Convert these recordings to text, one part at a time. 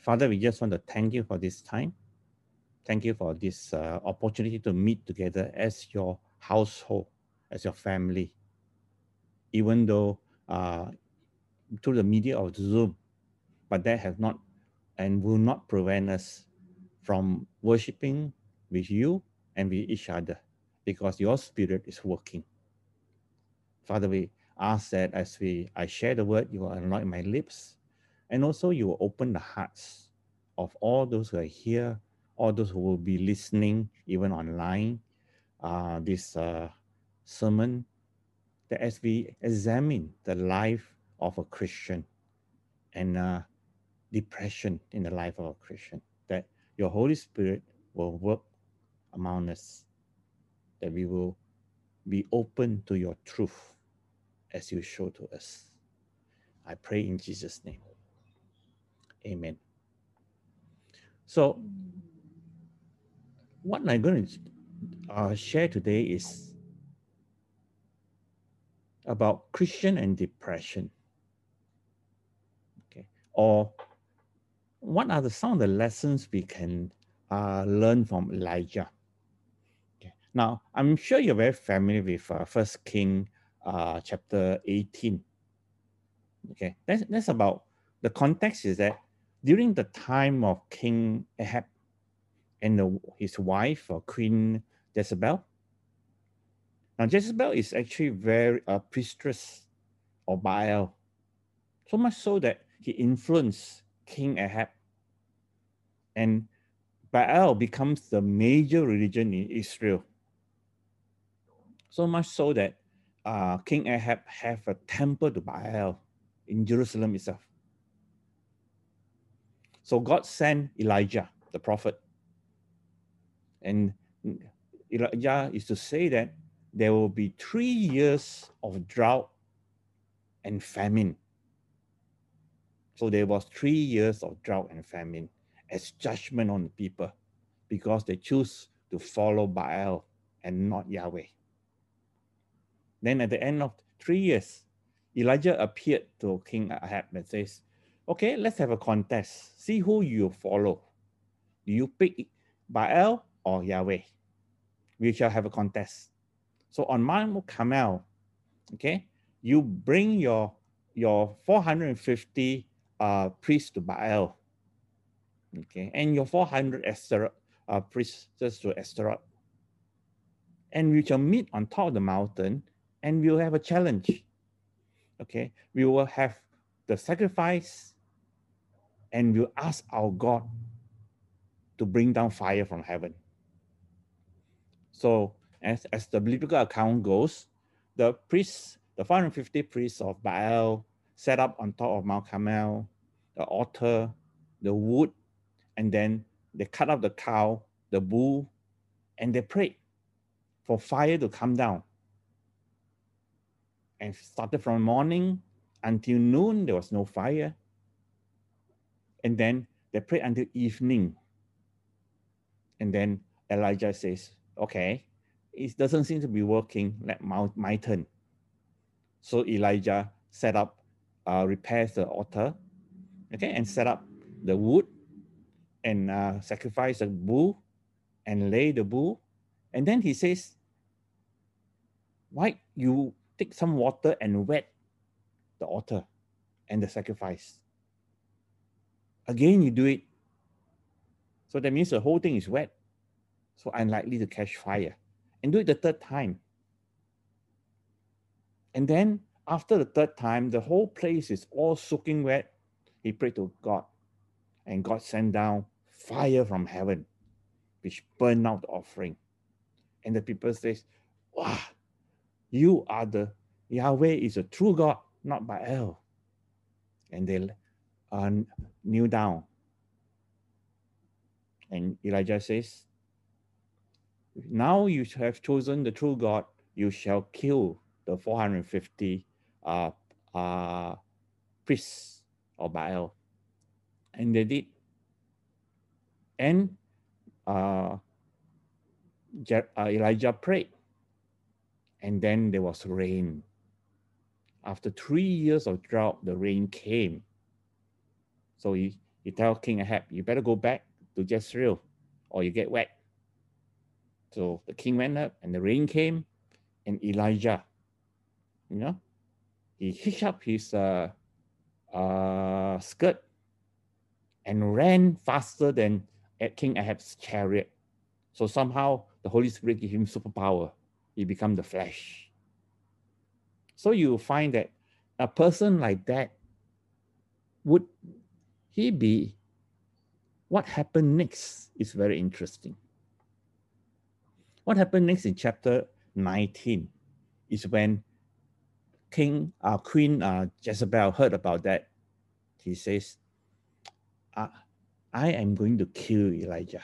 Father, we just want to thank you for this time. Thank you for this opportunity to meet together as your household, as your family, even though through the media of Zoom, but that has not and will not prevent us from worshiping with you and with each other because your spirit is working. Father, we ask that as I share the word, you will anoint my lips, and also you will open the hearts of all those who are here, all those who will be listening, even online, this sermon, that as we examine the life of a Christian and depression in the life of a Christian, that your Holy Spirit will work among us, that we will be open to your truth as you show to us. I pray in Jesus' name. Amen. So, what I'm going to share today is about Christian and depression. Okay, or what are some of the lessons we can learn from Elijah? Okay. Now, I'm sure you're very familiar with First King chapter 18. Okay, that's about the context is that during the time of King Ahab and his wife, Queen Jezebel. Now, Jezebel is actually very priestess of Baal, so much so that he influenced King Ahab, and Baal becomes the major religion in Israel. So much so that King Ahab have a temple to Baal in Jerusalem itself. So God sent Elijah, the prophet, and Elijah is to say that there will be 3 years of drought and famine. So there was 3 years of drought and famine as judgment on the people because they choose to follow Baal and not Yahweh. Then at the end of 3 years, Elijah appeared to King Ahab and says, okay, let's have a contest. See who you follow. Do you pick Baal or Yahweh? We shall have a contest. So on Mount Carmel, okay, you bring your 450 priests to Baal, okay, and your 400 priests to Ashtaroth, and we shall meet on top of the mountain, and we'll have a challenge. Okay, we will have the sacrifice, and we'll ask our God to bring down fire from heaven. So as the biblical account goes, the priests, the 450 priests of Baal, set up on top of Mount Carmel, the altar, the wood, and then they cut up the cow, the bull, and they prayed for fire to come down. And started from morning until noon, there was no fire. And then they prayed until evening. And then Elijah says, okay, it doesn't seem to be working, let my turn. So Elijah set up, repairs the altar, okay, and set up the wood and sacrifice the bull and lay the bull. And then he says, why you take some water and wet the altar and the sacrifice? Again, you do it. So that means the whole thing is wet. So unlikely to catch fire. And do it the third time. And then after the third time, the whole place is all soaking wet. He prayed to God. And God sent down fire from heaven, which burned out the offering. And the people says, wow, you are the, Yahweh is a true God, not Baal. And they kneel down. And Elijah says, now you have chosen the true God, you shall kill the 450 priests of Baal. And they did. And Elijah prayed. And then there was rain. After 3 years of drought, the rain came. So He tell King Ahab, you better go back to Jezreel or you get wet. So the king went up and the rain came, and Elijah, you know, he hitched up his skirt and ran faster than at King Ahab's chariot. So somehow the Holy Spirit gave him superpower. He became the flesh. So you find that a person like that, would he be, what happened next is very interesting. What happened next in chapter 19 is when Queen Jezebel heard about that. He says, I am going to kill Elijah.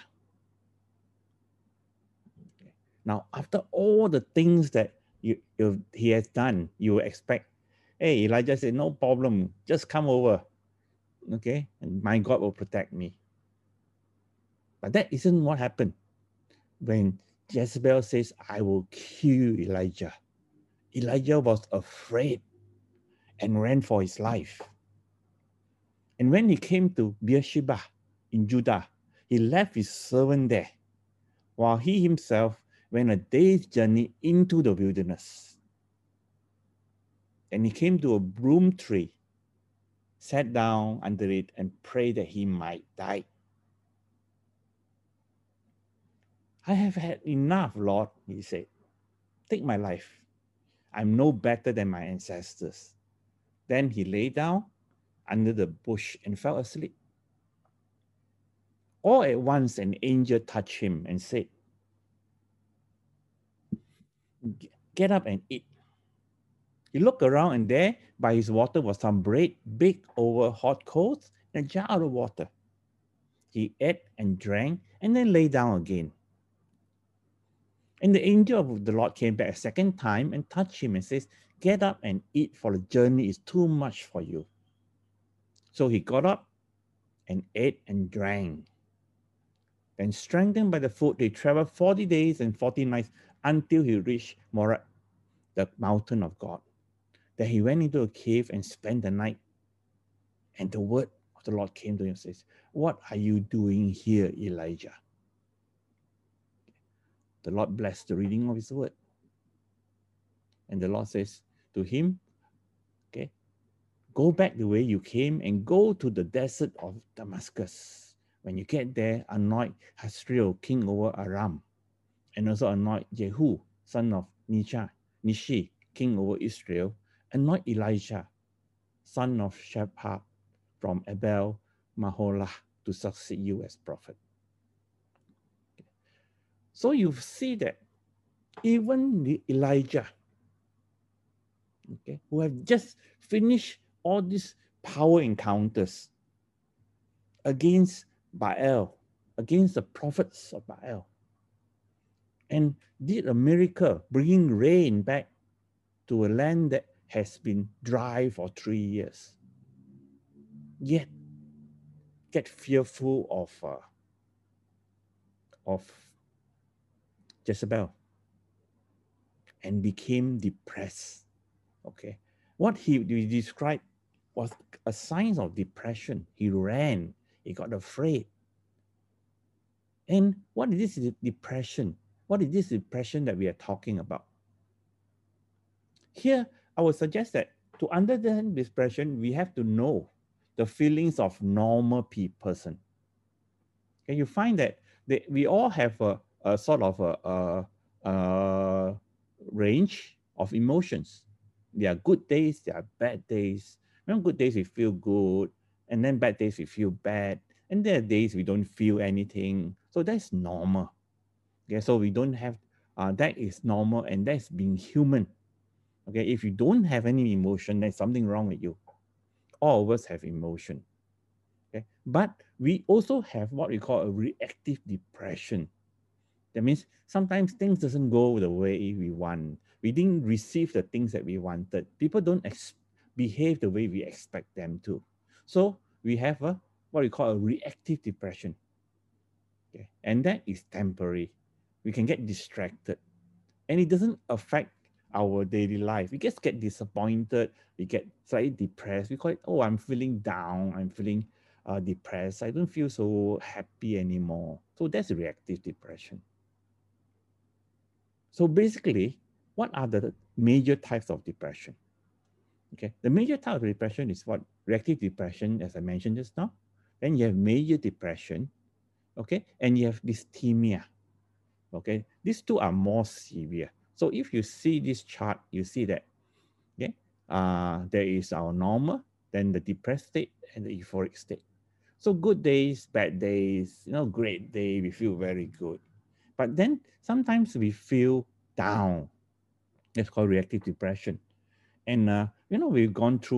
Now, after all the things that he has done, you expect, hey, Elijah said, no problem, just come over, okay? And my God will protect me. But that isn't what happened. When Jezebel says, I will kill Elijah, Elijah was afraid and ran for his life. And when he came to Beersheba in Judah, he left his servant there, while he himself went a day's journey into the wilderness. And he came to a broom tree, sat down under it, and prayed that he might die. I have had enough, Lord, he said. Take my life. I'm no better than my ancestors. Then he lay down under the bush and fell asleep. All at once, an angel touched him and said, get up and eat. He looked around, and there by his water was some bread baked over hot coals and a jar of water. He ate and drank and then lay down again. And the angel of the Lord came back a second time and touched him and says, get up and eat, for the journey is too much for you. So he got up and ate and drank. Then, strengthened by the food, they traveled 40 days and 40 nights until he reached Moab, the mountain of God. Then he went into a cave and spent the night. And the word of the Lord came to him and says, what are you doing here, Elijah? The Lord blessed the reading of his word. And the Lord says to him, okay, go back the way you came and go to the desert of Damascus. When you get there, anoint Hazael, king over Aram, and also anoint Jehu, son of Nishi, king over Israel. Anoint Elijah, son of Shaphat, from Abel Maholah, to succeed you as prophet. So you see that even the Elijah, okay, who have just finished all these power encounters against Baal, against the prophets of Baal, and did a miracle, bringing rain back to a land that has been dry for 3 years, yet get fearful of Jezebel and became depressed. Okay, what he described was a sign of depression. He ran, he got afraid. And what is this depression? What is this depression that we are talking about? Here, I would suggest that to understand depression, we have to know the feelings of normal person. Okay, you find that we all have a sort of a range of emotions. There are good days, there are bad days. On good days, we feel good, and then bad days, we feel bad. And there are days we don't feel anything. So that's normal. Okay, so we don't have, that is normal, and that's being human. Okay, if you don't have any emotion, there's something wrong with you. All of us have emotion. Okay, but we also have what we call a reactive depression. That means sometimes things doesn't go the way we want. We didn't receive the things that we wanted. People don't behave the way we expect them to. So we have what we call a reactive depression. Okay, and that is temporary. We can get distracted, and it doesn't affect our daily life. We get disappointed, we get slightly depressed. We call it, oh, I'm feeling down, I'm feeling depressed. I don't feel so happy anymore. So that's reactive depression. So basically, what are the major types of depression? Okay, the major type of depression is what? Reactive depression, as I mentioned just now. Then you have major depression, okay, and you have dysthymia. Okay, these two are more severe. So if you see this chart, you see that, okay, there is our normal, then the depressed state, and the euphoric state. So good days, bad days, great day, we feel very good. But then sometimes we feel down. That's called reactive depression. And we've gone through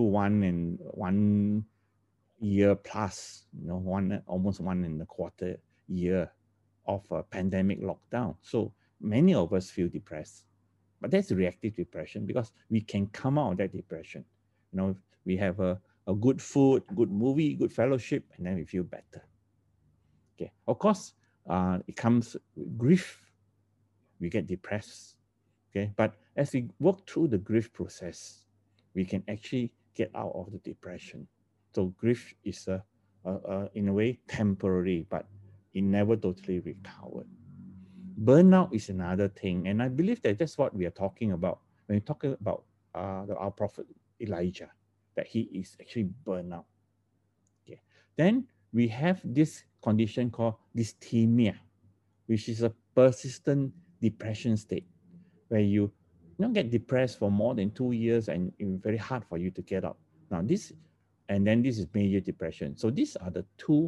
1 year plus, almost 1.25 year of a pandemic lockdown. So many of us feel depressed. But that's reactive depression because we can come out of that depression. We have a good food, good movie, good fellowship, and then we feel better. Okay. Of course, it comes with grief. We get depressed. Okay. But as we work through the grief process, we can actually get out of the depression. So grief is in a way temporary, but it never totally recovered. Burnout is another thing, and I believe that that's what we are talking about when we talk about our prophet Elijah, that he is actually burnout. Okay, then we have this condition called dysthymia, which is a persistent depression state where you don't get depressed for more than 2 years and it's very hard for you to get up. Now this, and then this is major depression. So these are the two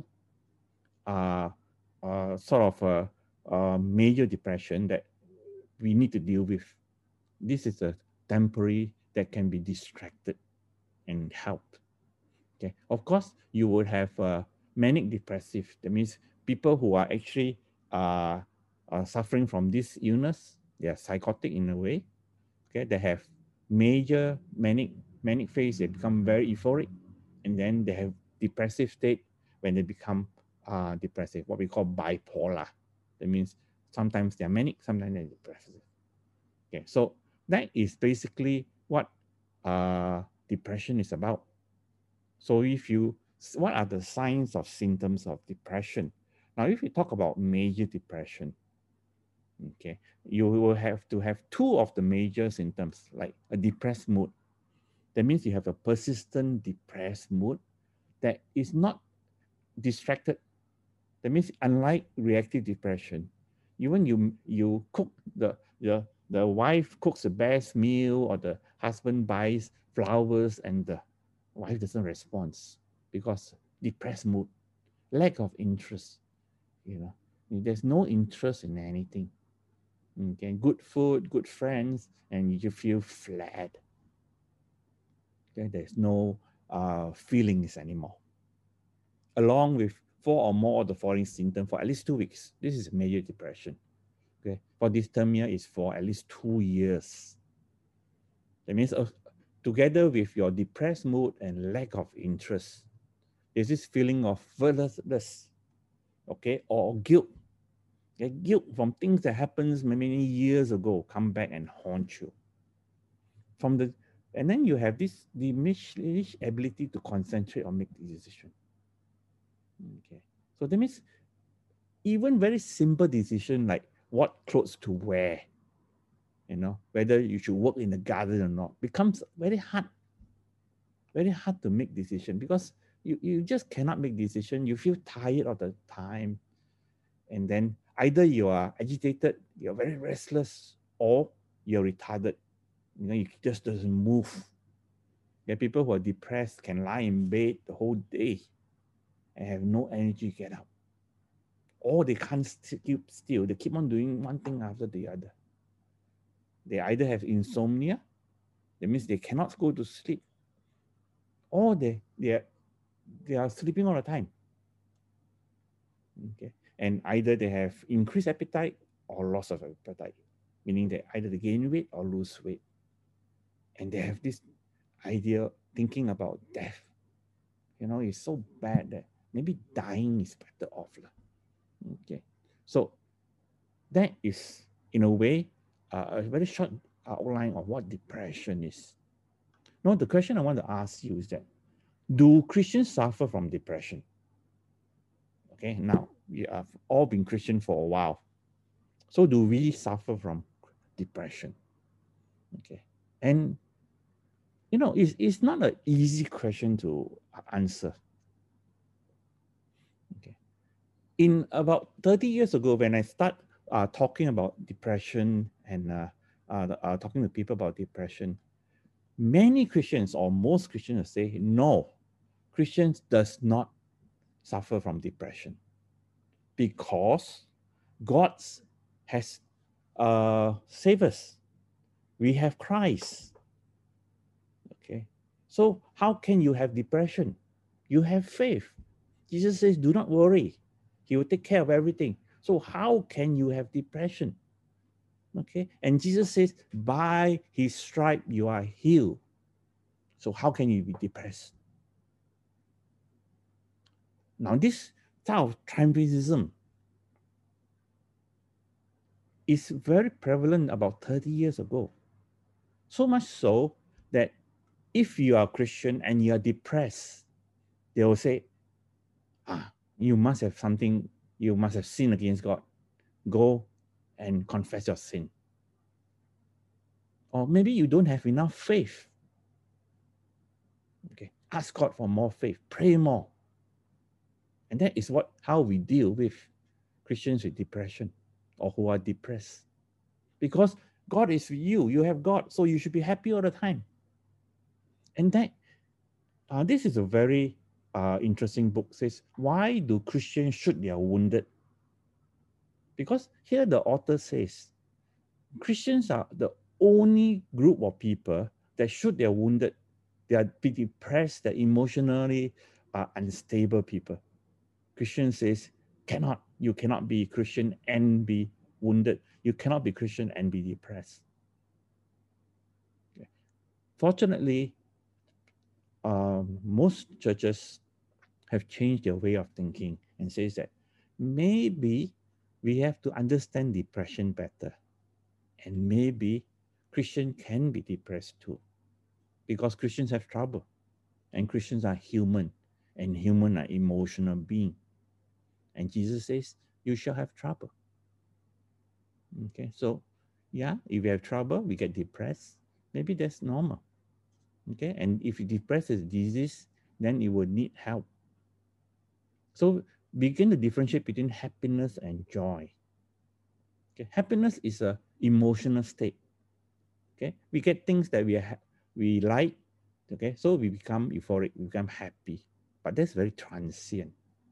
uh, sort of major depression that we need to deal with. This is a temporary that can be distracted and helped. Okay, of course, you would have manic depressive. That means people who are actually suffering from this illness. They are psychotic in a way. Okay, they have major manic phase. They become very euphoric, and then they have depressive state when they become depressive. What we call bipolar. That means sometimes they're manic, sometimes they're depressive. Okay, so that is basically what depression is about. So what are the signs of symptoms of depression? Now, if we talk about major depression, okay, you will have to have two of the major symptoms, like a depressed mood. That means you have a persistent depressed mood that is not distracted. That means unlike reactive depression, even you cook the wife cooks the best meal or the husband buys flowers and the wife doesn't respond because depressed mood, lack of interest, there's no interest in anything. Okay, good food, good friends, and you just feel flat. Okay, there's no feelings anymore. Along with 4 or more of the following symptoms for at least 2 weeks. This is major depression. Okay, for dysthymia is for at least 2 years. That means together with your depressed mood and lack of interest, there's this feeling of worthlessness, okay, or guilt. Okay, guilt from things that happens many years ago come back and haunt you. And then you have this diminished ability to concentrate or make the decision. Okay, so that means even very simple decision like what clothes to wear, whether you should work in the garden or not, becomes very hard to make decision because you just cannot make decision. You feel tired all the time, and then either you are agitated, you're very restless, or you're retarded. You just doesn't move. There are people who are depressed can lie in bed the whole day and have no energy to get up, or they can't keep still. They keep on doing one thing after the other. They either have insomnia, that means they cannot go to sleep, or they are sleeping all the time. Okay, and either they have increased appetite or loss of appetite, meaning that either they gain weight or lose weight, and they have this idea thinking about death. It's so bad that maybe dying is better off. Okay, so that is in a way a very short outline of what depression is. Now, the question I want to ask you is that do Christians suffer from depression? Okay, now we have all been Christian for a while. So do we suffer from depression? Okay. And it's not an easy question to answer. Okay. In about 30 years ago, when I start talking about depression and talking to people about depression, many Christians or most Christians say, no, Christians does not suffer from depression because God has saved us. We have Christ. Okay. So how can you have depression? You have faith. Jesus says, do not worry. He will take care of everything. So how can you have depression? Okay. And Jesus says, by his stripe, you are healed. So how can you be depressed? Now, this type of tribalism is very prevalent about 30 years ago. So much so that if you are Christian and you are depressed, they will say, you must have something, you must have sinned against God. Go and confess your sin. Or maybe you don't have enough faith. Okay, ask God for more faith, pray more. And that is how we deal with Christians with depression or who are depressed. Because God is with you, you have God, so you should be happy all the time. And that this is a very interesting book. Says, why do Christians shoot their wounded? Because here the author says, Christians are the only group of people that shoot their wounded. They are depressed, they're emotionally unstable people. Christian says, you cannot be Christian and be wounded. You cannot be Christian and be depressed. Okay. Fortunately, most churches have changed their way of thinking and says that maybe we have to understand depression better. And maybe Christian can be depressed too. Because Christians have trouble. And Christians are human. And human are emotional being. And Jesus says, you shall have trouble. Okay, so yeah, if we have trouble, we get depressed. Maybe that's normal. Okay, and if you depress is disease, then you will need help. So begin to differentiate between happiness and joy. Okay, happiness is a emotional state. Okay, we get things that we like. Okay, so we become euphoric, we become happy, but that's very transient.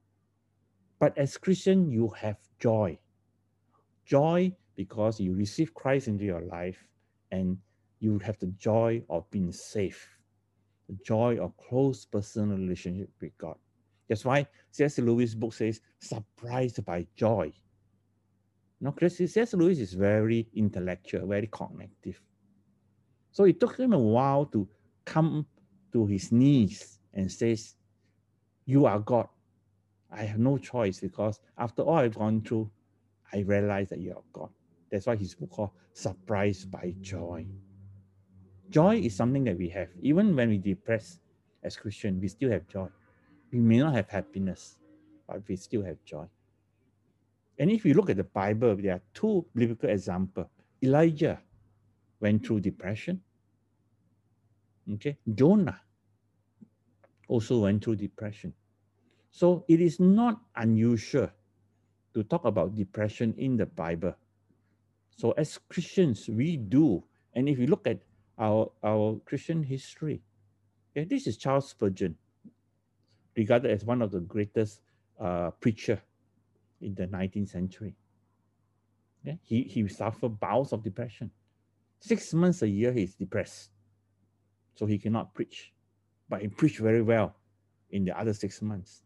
But as Christian, you have joy. Joy because you receive Christ into your life and you have the joy of being safe, the joy of close personal relationship with God. That's why C.S. Lewis' book says, surprised by joy. Now, C.S. Lewis is very intellectual, very cognitive. So it took him a while to come to his knees and says, you are God. I have no choice because after all I've gone through, I realize that you are God. That's why his book called Surprised by Joy. Joy is something that we have. Even when we depressed as Christian, we still have joy. We may not have happiness, but we still have joy. And if you look at the Bible, there are two biblical examples. Elijah went through depression. Okay, Jonah also went through depression. So it is not unusual to talk about depression in the Bible. So as Christians, we do. And if you look at our Christian history, okay, this is Charles Spurgeon, regarded as one of the greatest preacher in the 19th century. Yeah, he suffered bouts of depression. 6 months a year, he's depressed. So he cannot preach. But he preached very well in the other 6 months.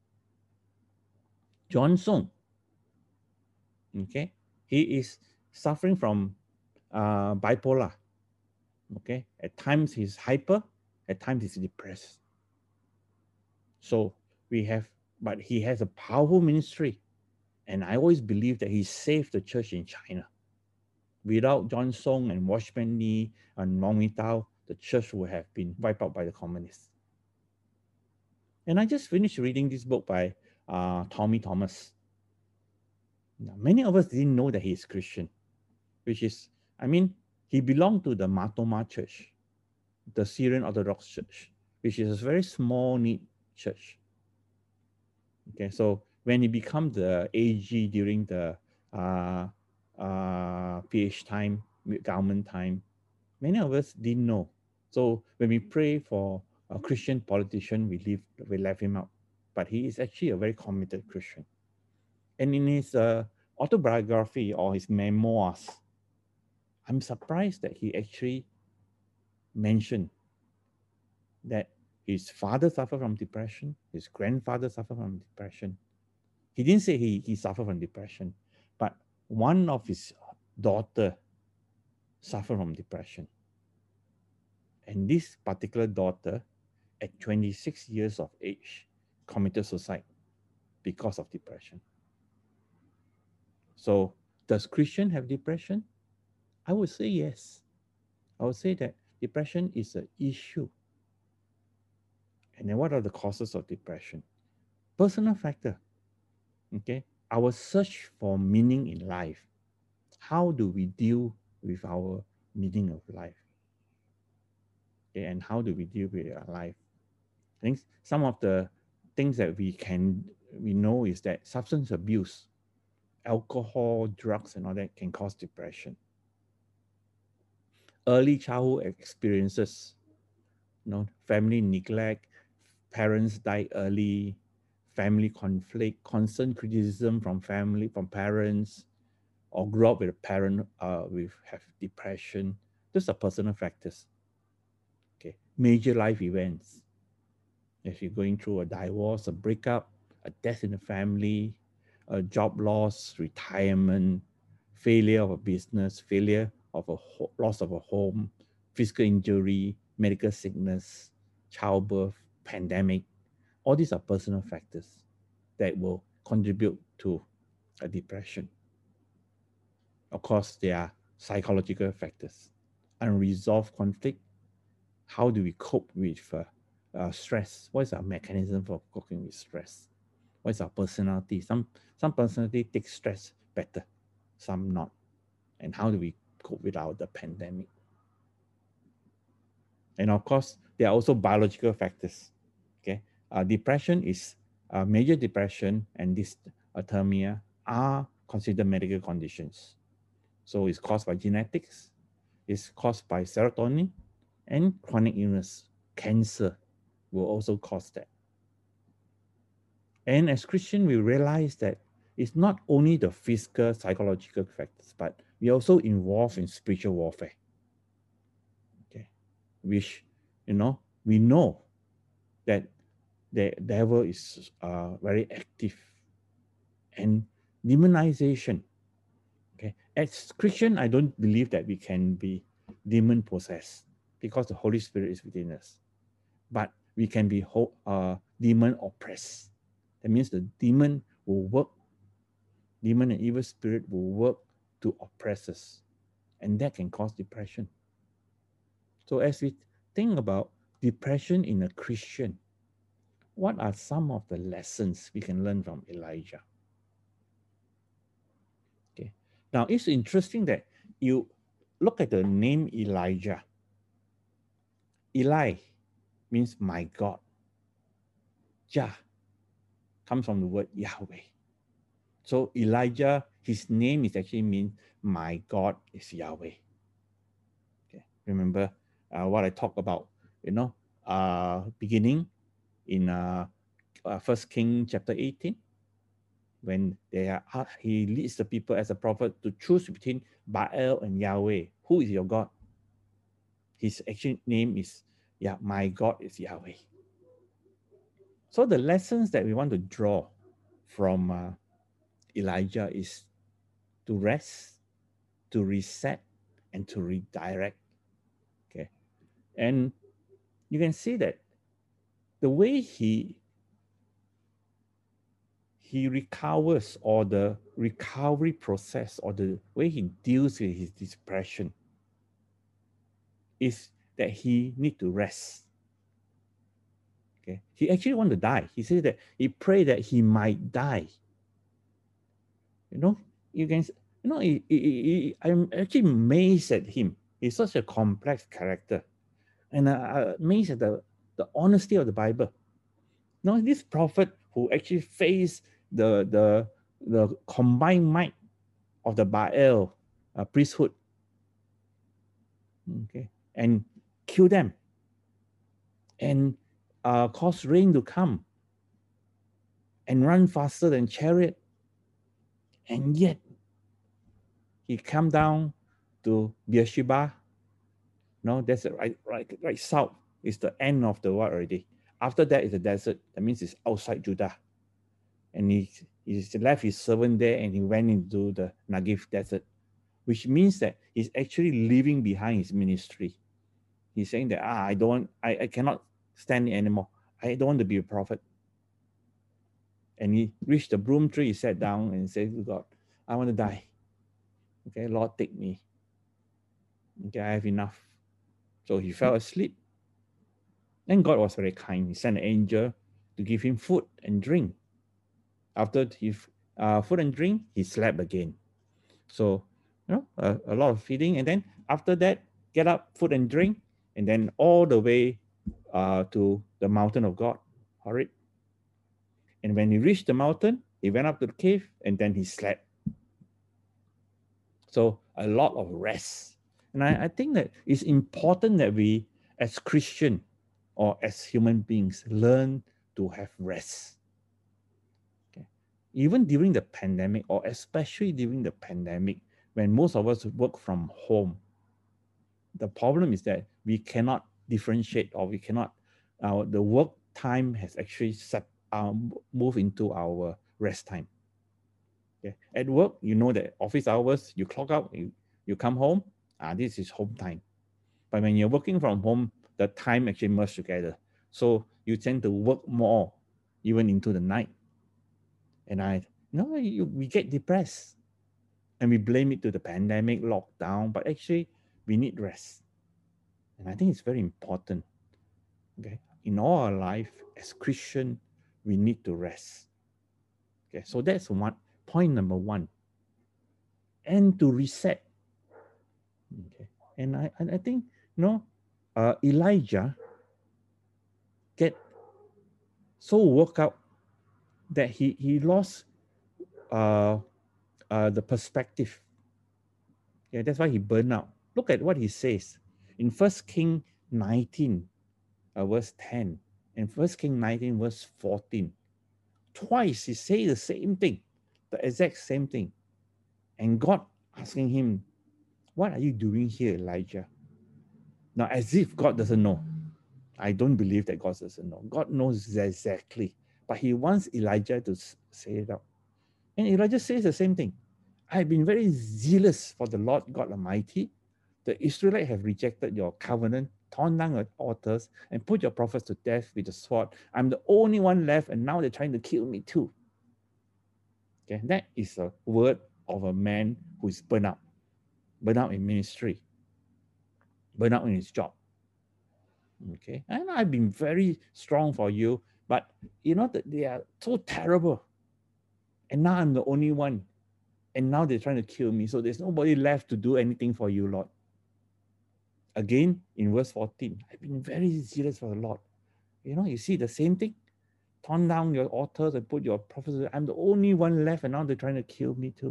John Song, okay, he is suffering from bipolar. Okay, at times he's hyper, at times he's depressed. So but he has a powerful ministry. And I always believe that he saved the church in China. Without John Song and Watchman Nee and Long Mitao, the church would have been wiped out by the communists. And I just finished reading this book by Tommy Thomas. Now, many of us didn't know that he is Christian, which is, I mean, he belonged to the Matoma Church, the Syrian Orthodox Church, which is a very small, neat church. Okay, so when he became the AG during the uh, PH time, government time, many of us didn't know. So when we pray for a Christian politician, we left him out. But he is actually a very committed Christian. And in his autobiography or his memoirs, I'm surprised that he actually mentioned that his father suffered from depression, his grandfather suffered from depression. He didn't say he suffered from depression, but one of his daughter suffered from depression. And this particular daughter, at 26 years of age, committed suicide because of depression. So, does Christian have depression? I would say yes. I would say that depression is an issue. And then what are the causes of depression? Personal factor. Okay. Our search for meaning in life. How do we deal with our meaning of life? Okay, and how do we deal with our life? I think some of the things that we know is that substance abuse, alcohol, drugs, and all that can cause depression. Early childhood experiences, family neglect, parents die early, family conflict, constant criticism from family, from parents, or grew up with a parent with have depression. Those are personal factors. Okay, major life events. If you're going through a divorce, a breakup, a death in the family, a job loss, retirement, failure of a business, failure of loss of a home, physical injury, medical sickness, childbirth, pandemic, all these are personal factors that will contribute to a depression. Of course, there are psychological factors, unresolved conflict. How do we cope with stress? What is our mechanism for coping with stress? What is our personality? Some personality take stress better, some not. And how do we cope without the pandemic? And of course, there are also biological factors. Okay, depression is major depression and dysautonomia are considered medical conditions. So it's caused by genetics, it's caused by serotonin, and chronic illness. Cancer will also cause that. And as Christian, we realize that it's not only the physical, psychological factors, but we are also involved in spiritual warfare. Okay, which we know that the devil is very active, and demonization. Okay, as Christian, I don't believe that we can be demon possessed because the Holy Spirit is within us, but we can be demon oppressed. That means the demon will work, demon and evil spirit will work to oppress us, and that can cause depression. So as we think about depression in a Christian, what are some of the lessons we can learn from Elijah? Okay. Now it's interesting that you look at the name Elijah. Eli means my God. Jah comes from the word Yahweh. So Elijah, his name is actually means my God is Yahweh. Okay. Remember what I talked about, beginning in First King chapter 18, when he leads the people as a prophet to choose between Baal and Yahweh. Who is your God? His actual name is, my God is Yahweh. So the lessons that we want to draw from Elijah is to rest, to reset, and to redirect. Okay. And you can see that the way he recovers, or the recovery process, or the way he deals with his depression, is that he need to rest. Okay, he actually want to die. He said that he prayed that he might die. You know, you can, you know, I'm actually amazed at him. He's such a complex character, and I'm amazed at the honesty of the Bible. You know, this prophet who actually faced the combined might of the Baal priesthood, okay, and kill them and cause rain to come and run faster than chariot, and yet he come down to Beersheba. No, that's it, right south is the end of the world already. After that is the desert. That means it's outside Judah. And he left his servant there and he went into the Negev desert, which means that he's actually leaving behind his ministry. He's saying that, I cannot stand it anymore. I don't want to be a prophet. And he reached the broom tree, he sat down and said to God, I want to die. Okay, Lord, take me. Okay, I have enough. So he fell asleep. And God was very kind. He sent an angel to give him food and drink. After his food and drink, he slept again. So, a lot of feeding. And then after that, get up, food and drink, and then all the way to the mountain of God, Horeb. And when he reached the mountain, he went up to the cave and then he slept. So a lot of rest. And I think that it's important that we, as Christian or as human beings, learn to have rest. Okay. Even during the pandemic, or especially during the pandemic, when most of us work from home, the problem is that we cannot differentiate, or we cannot, the work time has actually moved into our rest time. Okay. At work, you know that office hours, you clock out, you come home, this is home time. But when you're working from home, the time actually merge together. So you tend to work more, even into the night. And we get depressed and we blame it to the pandemic, lockdown, but actually we need rest. And I think it's very important. Okay. In all our life as Christian, we need to rest. Okay. So that's point number one. And to reset. Okay. And I think, Elijah get so worked out that he lost the perspective. Yeah, that's why he burned out. Look at what he says in First King 19, verse 10, and First King 19, verse 14. Twice he say the same thing, the exact same thing. And God asking him, what are you doing here, Elijah? Now, as if God doesn't know. I don't believe that God doesn't know. God knows exactly. But he wants Elijah to say it out. And Elijah says the same thing. I have been very zealous for the Lord God Almighty. The Israelites have rejected your covenant, torn down your altars, and put your prophets to death with the sword. I'm the only one left, and now they're trying to kill me too. Okay, that is a word of a man who is burnt out in ministry, burnt out in his job. Okay, and I've been very strong for you, but that they are so terrible, and now I'm the only one, and now they're trying to kill me. So there's nobody left to do anything for you, Lord. Again, in verse 14, I've been very zealous for the Lord. You see the same thing. Torn down your altars and put your prophets. I'm the only one left, and now they're trying to kill me too.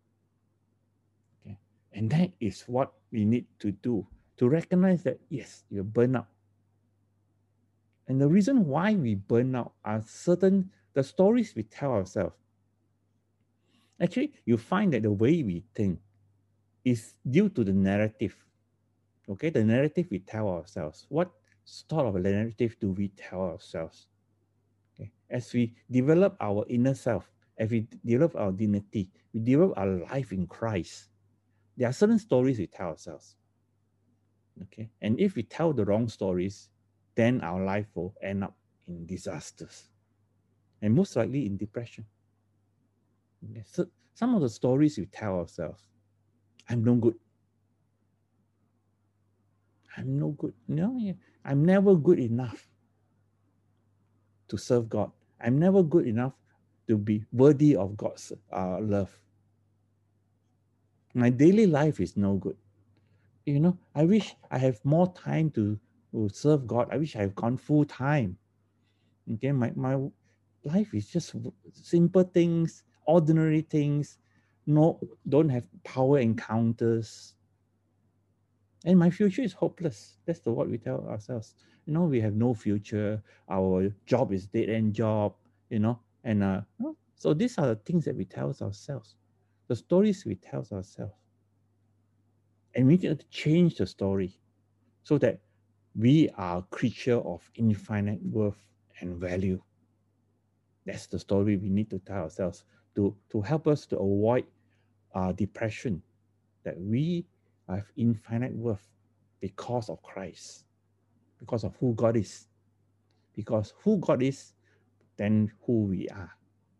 Okay, and that is what we need to do, to recognize that yes, you're burnt out. And the reason why we burn out are the stories we tell ourselves. Actually, you find that the way we think is due to the narrative. Okay, the narrative we tell ourselves. What sort of a narrative do we tell ourselves? Okay. As we develop our inner self, as we develop our dignity, we develop our life in Christ, there are certain stories we tell ourselves. Okay, and if we tell the wrong stories, then our life will end up in disasters, and most likely in depression. Okay. So some of the stories we tell ourselves: I'm no good. I'm no good. I'm never good enough. to serve God. I'm never good enough to be worthy of God's love. My daily life is no good. I wish I have more time to serve God. I wish I have gone full time. Okay, my life is just simple things, ordinary things. No, don't have power encounters. And my future is hopeless. That's what we tell ourselves. We have no future. Our job is dead end job. And so these are the things that we tell ourselves, the stories we tell ourselves, and we need to change the story so that we are a creature of infinite worth and value. That's the story we need to tell ourselves to help us to avoid depression, that we have infinite worth because of Christ, because of who God is. Because who God is, then who we are.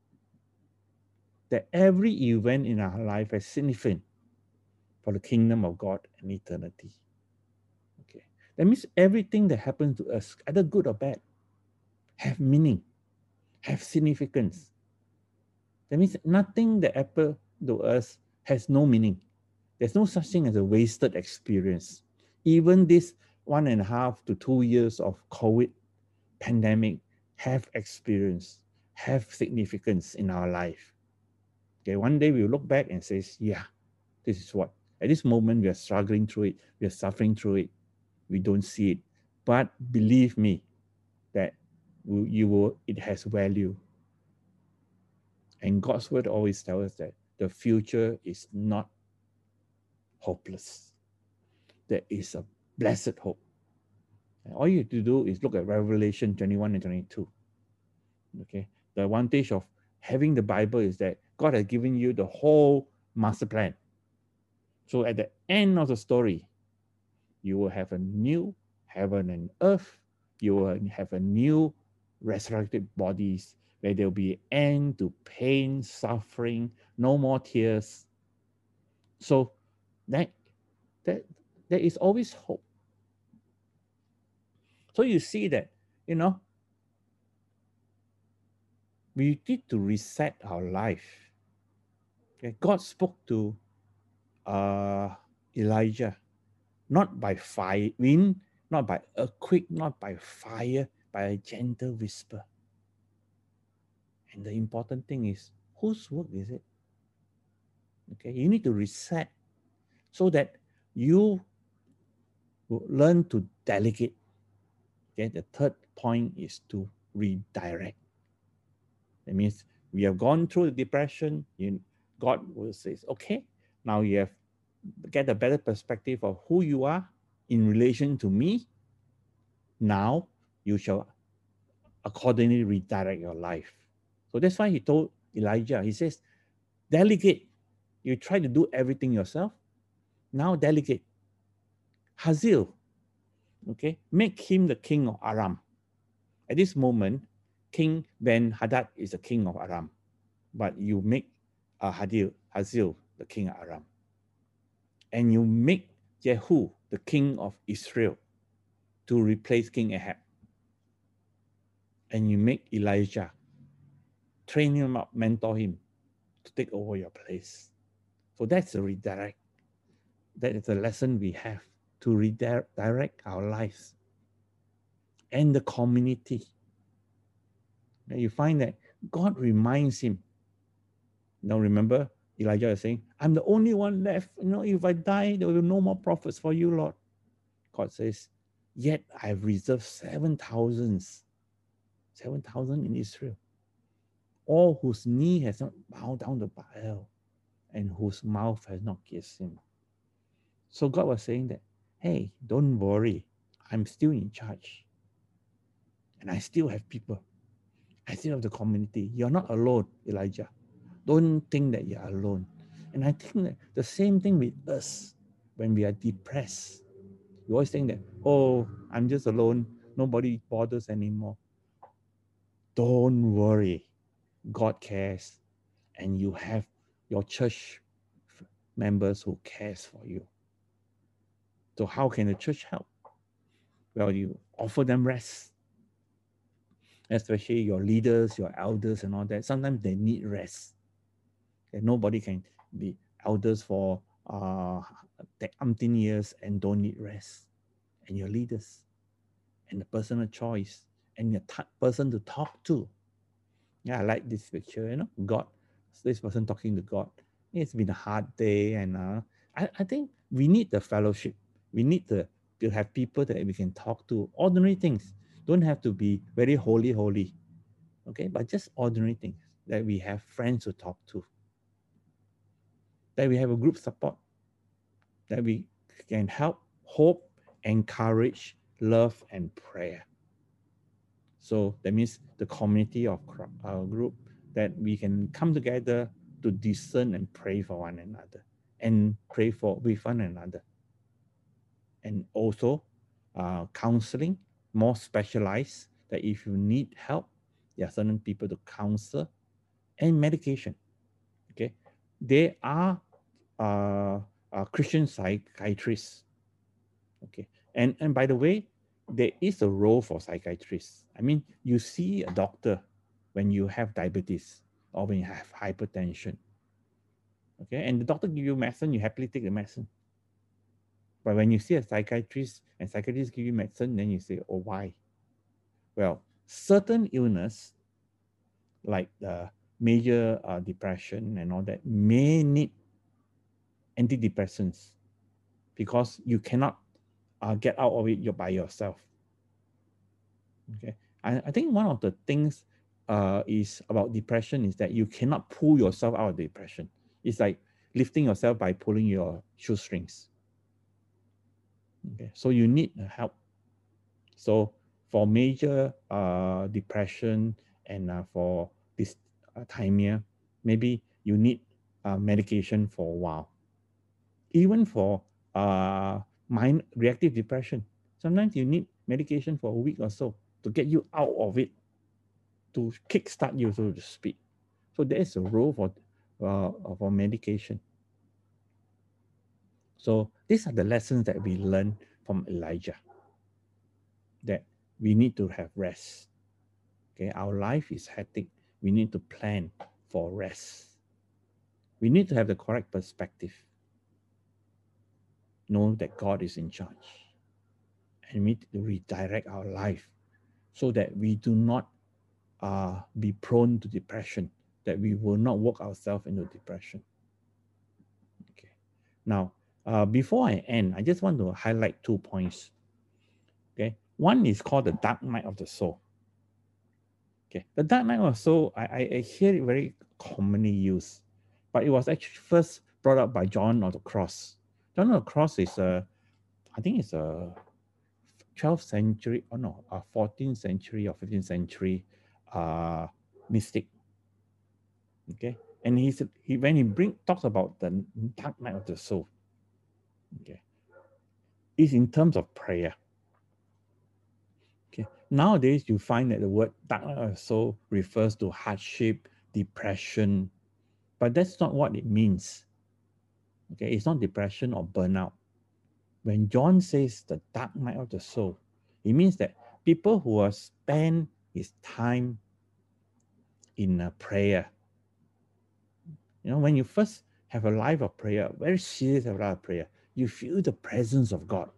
That every event in our life is significant for the kingdom of God and eternity. Okay. That means everything that happens to us, either good or bad, have meaning, have significance. That means nothing that happens to us has no meaning. There's no such thing as a wasted experience. Even this 1.5 to 2 years of COVID pandemic have experience, have significance in our life. Okay, one day we'll look back and say, yeah, this is what. At this moment, we are struggling through it. We are suffering through it. We don't see it. But believe me that it has value. And God's word always tells us that the future is not hopeless. There is a blessed hope. And all you have to do is look at Revelation 21 and 22. Okay. The advantage of having the Bible is that God has given you the whole master plan. So at the end of the story, you will have a new heaven and earth. You will have a new resurrected bodies where there will be end to pain, suffering, no more tears. So that that there is always hope. So you see that, we need to reset our life. Okay? God spoke to Elijah, not by fire, wind, not by earthquake, not by fire, by a gentle whisper. And the important thing is, whose work is it? Okay, you need to reset so that you will learn to delegate. Okay, the third point is to redirect. That means we have gone through the depression. God will say, okay, now you have get a better perspective of who you are in relation to me. Now you shall accordingly redirect your life. So that's why he told Elijah, he says, delegate. You try to do everything yourself. Now delegate. Hazael, okay, make him the king of Aram. At this moment, King Ben-Hadad is the king of Aram, but you make Hazael the king of Aram. And you make Jehu the king of Israel to replace King Ahab. And you make Elijah, train him up, mentor him to take over your place. So that's the redirect. That is the lesson we have to redirect our lives and the community. Now you find that God reminds him. Now remember, Elijah is saying, I'm the only one left. If I die, there will be no more prophets for you, Lord. God says, yet I've reserved 7,000 in Israel, all whose knee has not bowed down to Baal and whose mouth has not kissed him. So God was saying that, hey, don't worry, I'm still in charge. And I still have people. I still have the community. You're not alone, Elijah. Don't think that you're alone. And I think that the same thing with us when we are depressed. We always think that, oh, I'm just alone. Nobody bothers anymore. Don't worry. God cares. And you have your church members who cares for you. So how can the church help? Well, you offer them rest. especially your leaders, your elders and all that. Sometimes they need rest. Okay? Nobody can be elders for umpteen years and don't need rest. And your leaders and the personal choice and your person to talk to. Yeah, I like this picture, God, this person talking to God. It's been a hard day, and I think we need the fellowship. We need to have people that we can talk to. Ordinary things don't have to be very holy, okay? But just ordinary things that we have friends to talk to, that we have a group support, that we can help, hope, encourage, love, and prayer. So that means the community of our group, that we can come together to discern and pray for one another and pray for with one another. And also counseling, more specialized, that if you need help, there are certain people to counsel, and medication. Okay, they are Christian psychiatrists. Okay, and by the way, there is a role for psychiatrists. I mean, you see a doctor when you have diabetes or when you have hypertension. Okay, and the doctor give you medicine, you happily take the medicine. But when you see a psychiatrist and psychiatrist give you medicine, then you say, oh, why? Well, certain illness like the major depression and all that may need antidepressants because you cannot get out of it by yourself. Okay, I think one of the things is about depression is that you cannot pull yourself out of depression. It's like lifting yourself by pulling your shoestrings. Okay, so you need help. So for major depression and for this dysthymia, maybe you need medication for a while. Even for mind reactive depression, sometimes you need medication for a week or so to get you out of it, to kickstart you, so to speak. So there is a role for medication. So these are the lessons that we learn from Elijah, that we need to have rest. Okay, our life is hectic. We need to plan for rest. We need to have the correct perspective. Know that God is in charge. And we need to redirect our life so that we do not be prone to depression, that we will not work ourselves into depression. Okay. Now, before I end, I just want to highlight 2 points. Okay. One is called the dark night of the soul. Okay. The dark night of the soul, I hear it very commonly used, but it was actually first brought up by John of the Cross. John of the Cross is I think it's a 12th century, or no, 14th century or 15th century mystic. Okay, and when he talks about the dark night of the soul, okay, it's in terms of prayer. Okay, nowadays you find that the word dark night of the soul refers to hardship, depression, but that's not what it means. Okay, it's not depression or burnout. When John says the dark night of the soul, it means that people who have spent his time in prayer. When you first have a life of prayer, very serious life of prayer, you feel the presence of God.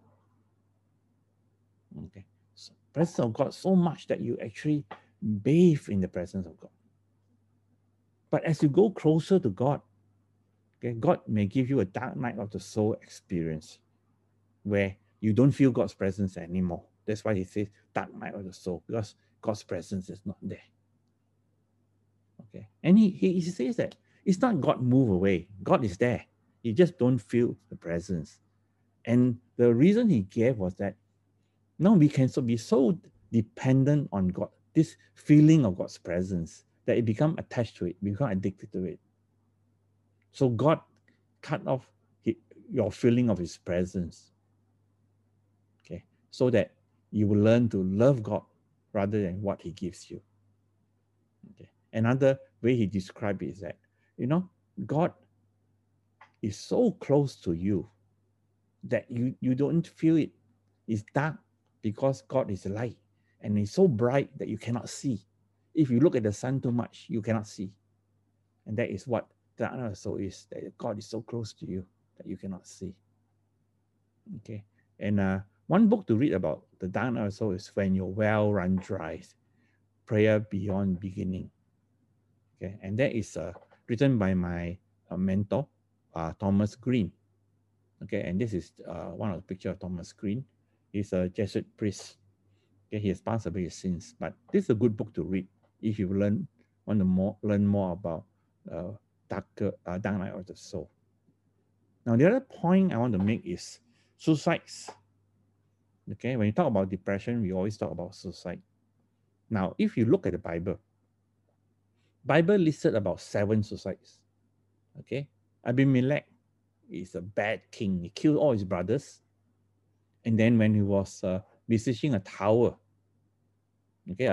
Okay, so presence of God so much that you actually bathe in the presence of God. But as you go closer to God, okay, God may give you a dark night of the soul experience where you don't feel God's presence anymore. That's why he says dark night of the soul, because God's presence is not there. Okay, and he says that it's not God move away. God is there. You just don't feel the presence. And the reason he gave was that now we can be so dependent on God, this feeling of God's presence, that it become attached to it, become addicted to it. So God cut off your feeling of his presence. Okay, so that you will learn to love God rather than what he gives you. Okay. Another way he described it is that, God is so close to you that you don't feel it. It's dark because God is light. and it's so bright that you cannot see. If you look at the sun too much, you cannot see. And that is what the dark night of the soul is, that God is so close to you that you cannot see. Okay. And one book to read about the dark night of the soul is When Your Well Run Dry, Prayer Beyond Beginning. Okay. And that is written by my mentor, Thomas Green. Okay. And this is one of the pictures of Thomas Green. He's a Jesuit priest. Okay. He has passed away since, but this is a good book to read if you want to learn more about dark night of the soul. Now, the other point I want to make is suicides. Okay, when you talk about depression, we always talk about suicide. Now, if you look at the Bible listed about 7 suicides. Okay, Abimelech is a bad king. He killed all his brothers. And then when he was besieging a tower, okay,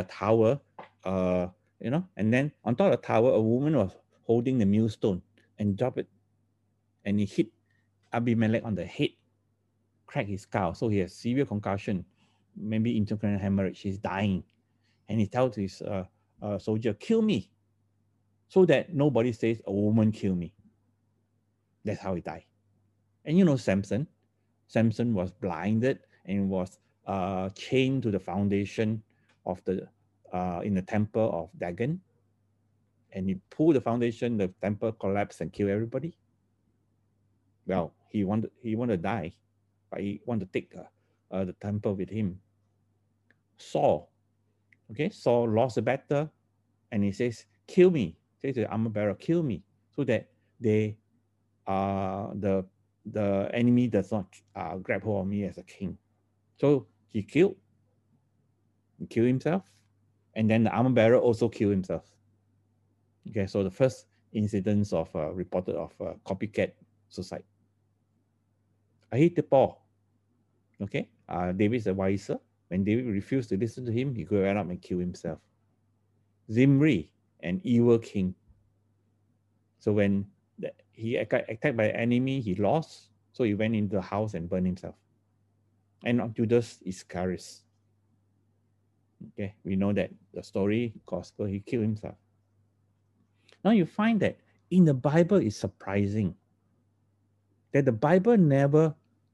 and then on top of the tower, a woman was holding the millstone and dropped it. And he hit Abimelech on the head, cracked his skull. So he has severe concussion, maybe intracranial hemorrhage. He's dying. And he tells his soldier, kill me, so that nobody says a woman killed me. That's how he died. And you know Samson was blinded and was chained to the foundation of the in the temple of Dagon. And he pulled the foundation, the temple collapsed and killed everybody. Well, he wanted to die, but he wanted to take the temple with him. Saul lost the battle, and he says, kill me. Says to the armor bearer, kill me, so that they the enemy does not grab hold of me as a king. So he killed himself, and then the armor bearer also killed himself. Okay, so the first incidents of reported of copycat suicide. Ahithophel, okay, David's advisor. When David refused to listen to him, he went up and killed himself. Zimri, an evil king. So when he attacked by the enemy, he lost. So he went into the house and burned himself. And Judas Iscariot. Okay, we know that the story, gospel, he killed himself. Now you find that in the Bible is surprising that the Bible never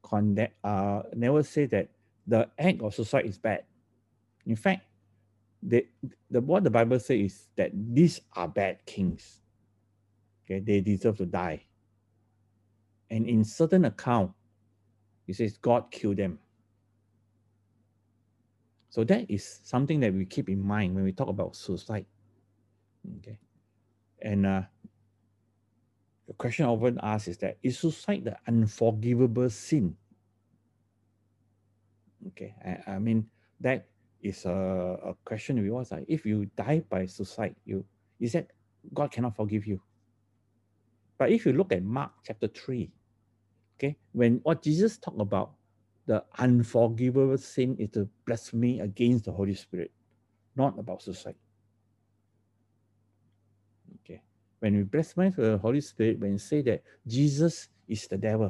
say that the act of suicide is bad. In fact, what the Bible says is that these are bad kings. Okay, they deserve to die. And in certain account, it says God killed them. So that is something that we keep in mind when we talk about suicide. Okay, and the question often asked is that, is suicide the unforgivable sin? Okay, I mean, that is a question we always like. If you die by suicide, is that God cannot forgive you? But if you look at Mark chapter 3, okay, when what Jesus talked about, the unforgivable sin is the blasphemy against the Holy Spirit, not about suicide. Okay, when we blaspheme the Holy Spirit, when we say that Jesus is the devil,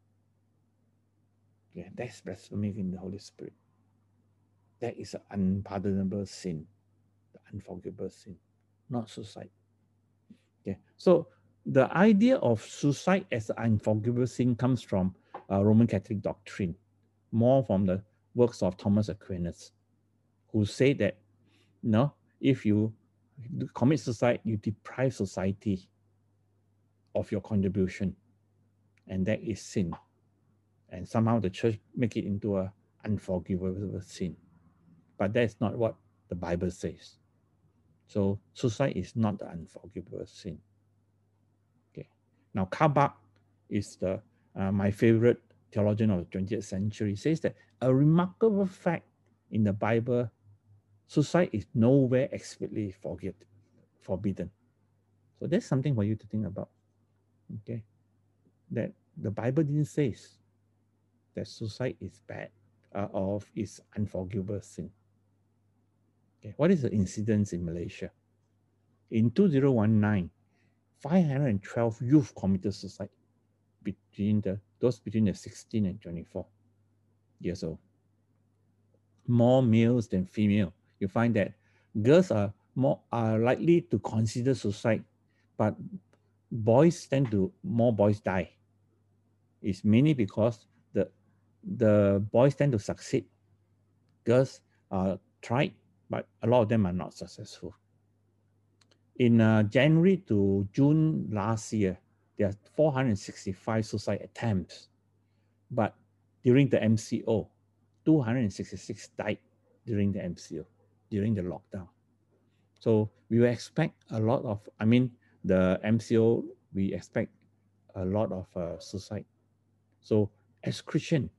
okay, that's blasphemy in the Holy Spirit. That is an unpardonable sin, the unforgivable sin, not suicide. Okay, so the idea of suicide as an unforgivable sin comes from Roman Catholic doctrine, more from the works of Thomas Aquinas, who say that, if you commit suicide, you deprive society of your contribution, and that is sin. And somehow the church make it into an unforgivable sin. But that's not what the Bible says. So suicide is not the unforgivable sin. Okay. Now Karl Barth is my favorite theologian of the 20th century. He says that a remarkable fact in the Bible, suicide is nowhere explicitly forbidden. So that's something for you to think about. Okay, that the Bible didn't say that suicide is bad or is unforgivable sin. Okay, what is the incidence in Malaysia? In 2019, 512 youth committed suicide between the 16 and 24 years old. more males than female. You find that girls are likely to consider suicide, but more boys die. It's mainly because the boys tend to succeed. Girls tried, but a lot of them are not successful. In January to June last year, there are 465 suicide attempts, but during the MCO, 266 died during the MCO, during the lockdown. So we will expect a lot of, the MCO, we expect a lot of suicide. So as Christian,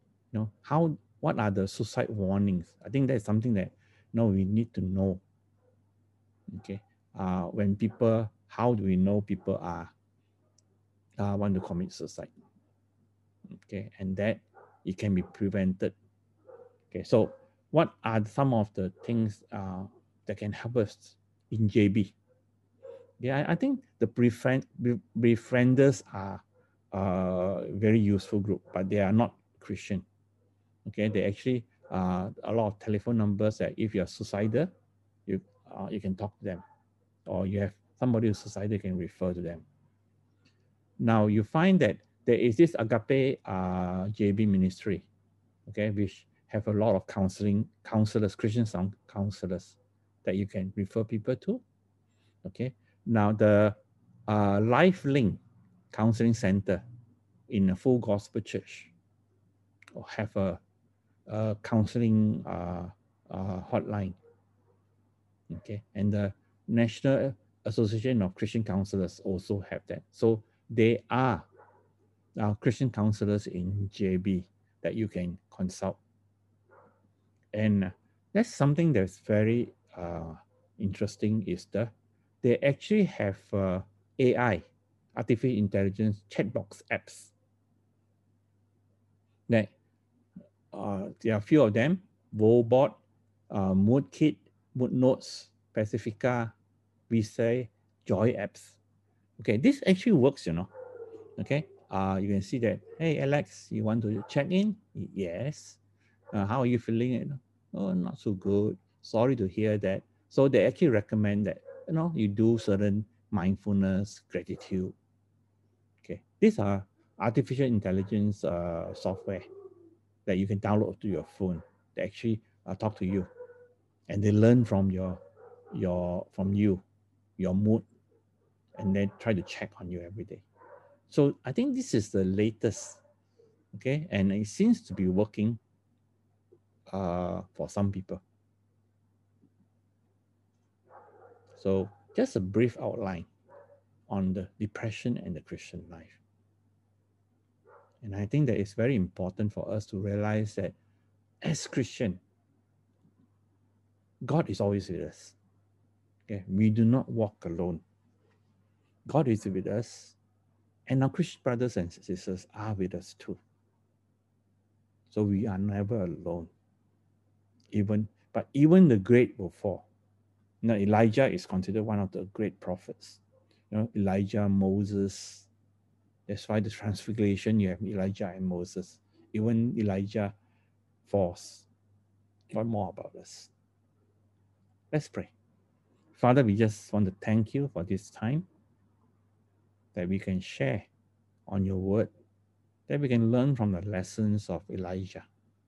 what are the suicide warnings? I think that's something that we need to know. Okay, how do we know people are want to commit suicide? Okay, and that it can be prevented. Okay, so what are some of the things that can help us in JB? Yeah, I think the befrienders are a very useful group, but they are not Christian. Okay, they actually a lot of telephone numbers that if you're suicidal, you can talk to them, or you have somebody who's suicidal, you can refer to them. Now you find that there is this Agape JB ministry, okay, which have a lot of counselors, Christian counselors that you can refer people to. Okay, now the Life Link Counseling Center in a Full Gospel Church or have a counseling hotline. Okay, and the National Association of Christian Counselors also have that. So they are Christian counselors in JB that you can consult. And that's something that's very interesting is they actually have AI, artificial intelligence chatbox apps. That there are a few of them: Wobot, MoodKit, Mood Notes, Pacifica, Visay, Joy apps. Okay, this actually works, Okay, you can see that. Hey, Alex, you want to check in? Yes. How are you feeling? Oh, not so good. Sorry to hear that. So they actually recommend that you do certain mindfulness, gratitude. Okay, these are artificial intelligence software that you can download to your phone. They actually talk to you, and they learn from your mood, and then try to check on you every day. So I think this is the latest, okay, and it seems to be working for some people. So just a brief outline on the depression and the Christian life. And I think that it's very important for us to realize that as Christian, God is always with us. Okay, we do not walk alone. God is with us, and our Christian brothers and sisters are with us too. So we are never alone. Even the great will fall. Elijah is considered one of the great prophets. Elijah, Moses. That's why the transfiguration, you have Elijah and Moses. Even Elijah falls. What more about us? Let's pray. Father, we just want to thank you for this time that we can share on your word, that we can learn from the lessons of Elijah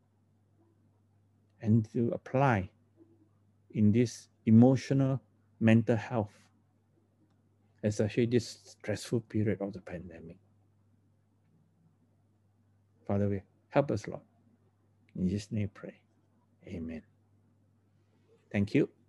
and to apply in this emotional mental health, especially this stressful period of the pandemic. Father, we help us, Lord. In Jesus' name pray. Amen. Thank you.